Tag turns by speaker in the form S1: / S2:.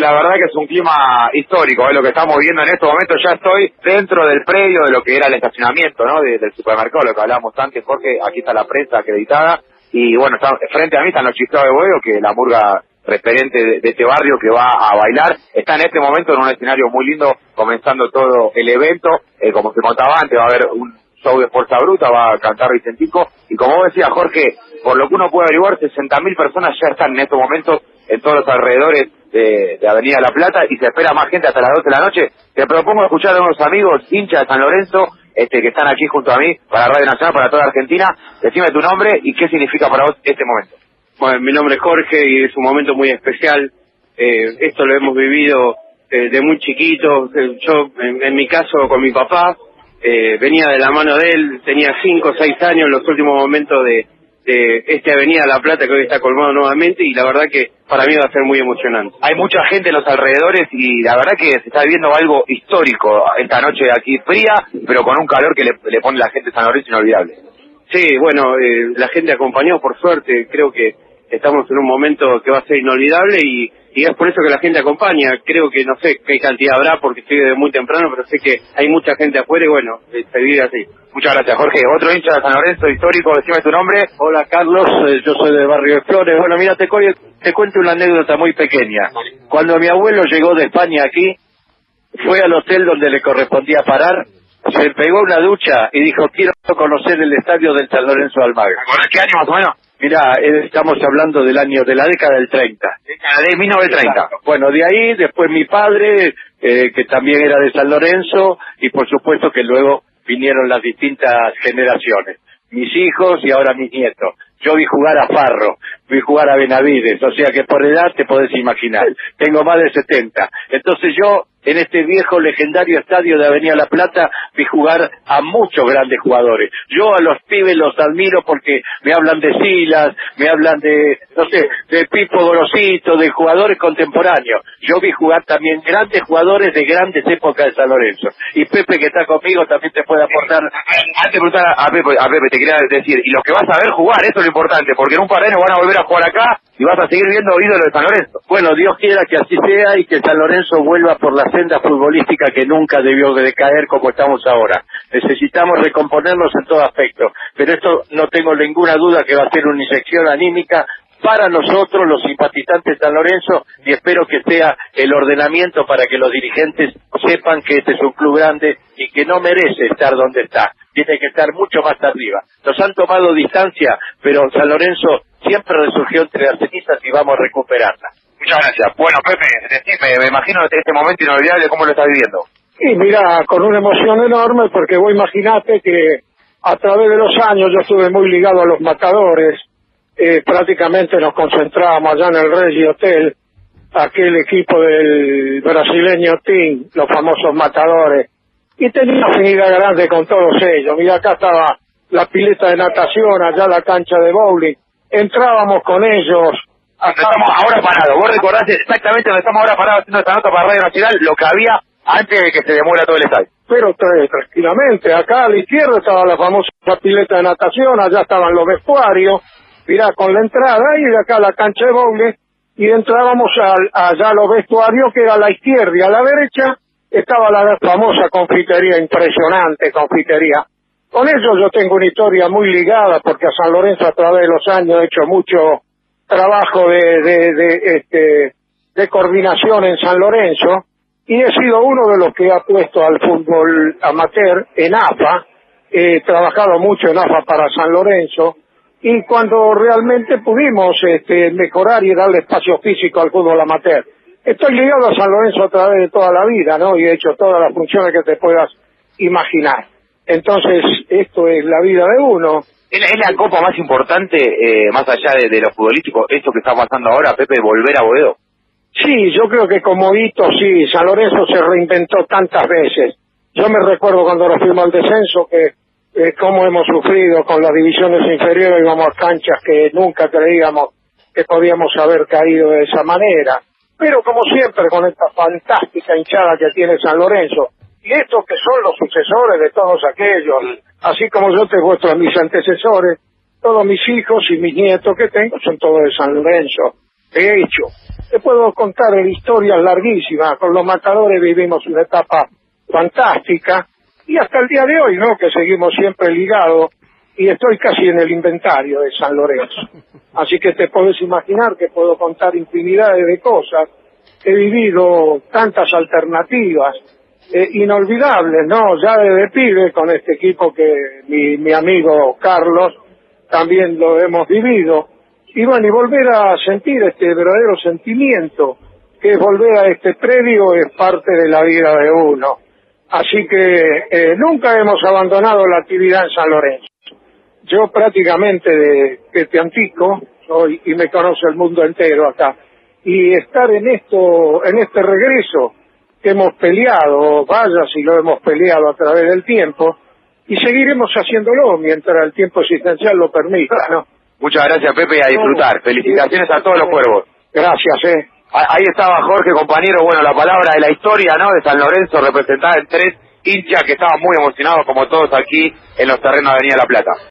S1: la verdad que es un clima histórico, lo que estamos viendo en estos momentos. Ya estoy dentro del predio de lo que era el estacionamiento, ¿no? Del supermercado, lo que hablábamos antes, Jorge. Aquí está la prensa acreditada y bueno, frente a mí están los Chistados de Boedo, que la murga referente de este barrio que va a bailar. Está en este momento en un escenario muy lindo, comenzando todo el evento. Como se contaba antes, va a haber un show de fuerza bruta, va a cantar Vicentico, y como vos decías, Jorge, por lo que uno puede averiguar, 60.000 personas ya están en estos momentos en todos los alrededores de Avenida La Plata, y se espera más gente hasta las 12 de la noche. Te propongo escuchar a unos amigos hinchas de San Lorenzo, que están aquí junto a mí, para Radio Nacional, para toda Argentina. Decime tu nombre y qué significa para vos este momento.
S2: Bueno, mi nombre es Jorge y es un momento muy especial. Esto lo hemos vivido de muy chiquito. Yo, en mi caso, con mi papá, venía de la mano de él, tenía 5 o 6 años en los últimos momentos de Avenida La Plata, que hoy está colmado nuevamente, y la verdad que para mí va a ser muy emocionante.
S1: Hay mucha gente en los alrededores y la verdad que se está viviendo algo histórico esta noche aquí, fría, pero con un calor que le pone a la gente de San Lorenzo inolvidable.
S2: Sí, bueno, la gente acompañó, por suerte. Creo que estamos en un momento que va a ser inolvidable y es por eso que la gente acompaña. Creo que no sé qué cantidad habrá porque estoy desde muy temprano, pero sé que hay mucha gente afuera y bueno, se vive así.
S1: Muchas gracias, Jorge. Otro hincha de San Lorenzo histórico, decime tu nombre.
S3: Hola, Carlos, yo soy del barrio de Flores. Bueno, mira, te cuento una anécdota muy pequeña. Cuando mi abuelo llegó de España aquí, fue al hotel donde le correspondía parar, se pegó una ducha y dijo, quiero conocer el estadio del San Lorenzo de Almagro.
S1: ¿Qué año más o menos?
S3: Mirá, estamos hablando de la década del 30.
S1: Década de 1930.
S3: Exacto. Bueno, de ahí, después mi padre, que también era de San Lorenzo, y por supuesto que luego vinieron las distintas generaciones. Mis hijos y ahora mis nietos. Yo vi jugar a Farro, vi jugar a Benavides, o sea que por edad te podés imaginar. Tengo más de 70. Entonces yo, en este viejo legendario estadio de Avenida La Plata, vi jugar a muchos grandes jugadores. Yo a los pibes los admiro porque me hablan de Silas, me hablan de, no sé, de Pipo Gorosito, de jugadores contemporáneos. Yo vi jugar también grandes jugadores de grandes épocas de San Lorenzo. Y Pepe, que está conmigo, también te puede aportar.
S1: Antes de preguntar a Pepe, te quería decir, y los que vas a ver jugar, eso es lo importante, porque en un par de años van a volver a jugar acá y vas a seguir viendo ídolos de San Lorenzo.
S3: Bueno, Dios quiera que así sea y que San Lorenzo vuelva por la senda futbolística que nunca debió de decaer como estamos ahora. Necesitamos recomponernos en todo aspecto, pero esto no tengo ninguna duda que va a ser una inyección anímica para nosotros, los simpatizantes de San Lorenzo, y espero que sea el ordenamiento para que los dirigentes sepan que este es un club grande y que no merece estar donde está, tiene que estar mucho más arriba. Nos han tomado distancia, pero San Lorenzo siempre resurgió entre las cenizas y vamos a recuperarla.
S1: Muchas gracias. Bueno, Pepe, decime, me imagino este momento inolvidable, ¿cómo lo estás viviendo?
S4: Y mira, con una emoción enorme, porque vos imaginate que a través de los años yo estuve muy ligado a los matadores. Prácticamente nos concentrábamos allá en el Reggie Hotel, aquel equipo del brasileño Team, los famosos matadores, y tenía una afinidad grande con todos ellos. Mira, acá estaba la pileta de natación, allá la cancha de bowling, entrábamos con ellos.
S1: Estamos ahora parados, vos recordás exactamente donde estamos ahora parados haciendo esta nota para Radio Nacional, lo que había antes de que se demuela todo el estadio.
S4: Pero tranquilamente, acá a la izquierda estaba la famosa pileta de natación, allá estaban los vestuarios, mirá, con la entrada, y de acá la cancha de bowling, y entrábamos allá a los vestuarios, que era a la izquierda, y a la derecha estaba la famosa confitería, impresionante confitería. Con ellos yo tengo una historia muy ligada, porque a San Lorenzo a través de los años he hecho mucho trabajo de coordinación en San Lorenzo, y he sido uno de los que ha puesto al fútbol amateur en AFA, he trabajado mucho en AFA para San Lorenzo, y cuando realmente pudimos mejorar y darle espacio físico al fútbol amateur. Estoy ligado a San Lorenzo a través de toda la vida, ¿no? Y he hecho todas las funciones que te puedas imaginar. Entonces, esto es la vida de uno.
S1: ¿Es la copa más importante, más allá de lo futbolístico, esto que está pasando ahora, Pepe, volver a Boedo?
S4: Sí, yo creo que como hito, sí. San Lorenzo se reinventó tantas veces. Yo me recuerdo cuando nos fuimos al descenso que cómo hemos sufrido con las divisiones inferiores, íbamos a canchas que nunca creíamos que podíamos haber caído de esa manera. Pero como siempre, con esta fantástica hinchada que tiene San Lorenzo, y estos que son los sucesores de todos aquellos, así como yo te muestro a mis antecesores, todos mis hijos y mis nietos que tengo son todos de San Lorenzo. De hecho, te puedo contar historias larguísimas. Con los Matadores vivimos una etapa fantástica y hasta el día de hoy, ¿no? Que seguimos siempre ligados y estoy casi en el inventario de San Lorenzo. Así que te puedes imaginar que puedo contar infinidades de cosas. He vivido tantas alternativas inolvidables, ¿no? Ya desde pibe con este equipo que mi amigo Carlos también lo hemos vivido. Y bueno, y volver a sentir este verdadero sentimiento, que es volver a este predio, es parte de la vida de uno. Así que nunca hemos abandonado la actividad en San Lorenzo. Yo prácticamente de Antico soy, y me conoce el mundo entero acá. Y estar en este regreso que hemos peleado, vaya si lo hemos peleado a través del tiempo, y seguiremos haciéndolo mientras el tiempo existencial lo permita, ¿no?
S1: Muchas gracias, Pepe, y a disfrutar. Felicitaciones a todos los cuervos.
S4: Gracias,
S1: Ahí estaba Jorge, compañero, bueno, la palabra de la historia, ¿no?, de San Lorenzo, representada en 3 hinchas que estaban muy emocionados, como todos aquí, en los terrenos de Avenida La Plata.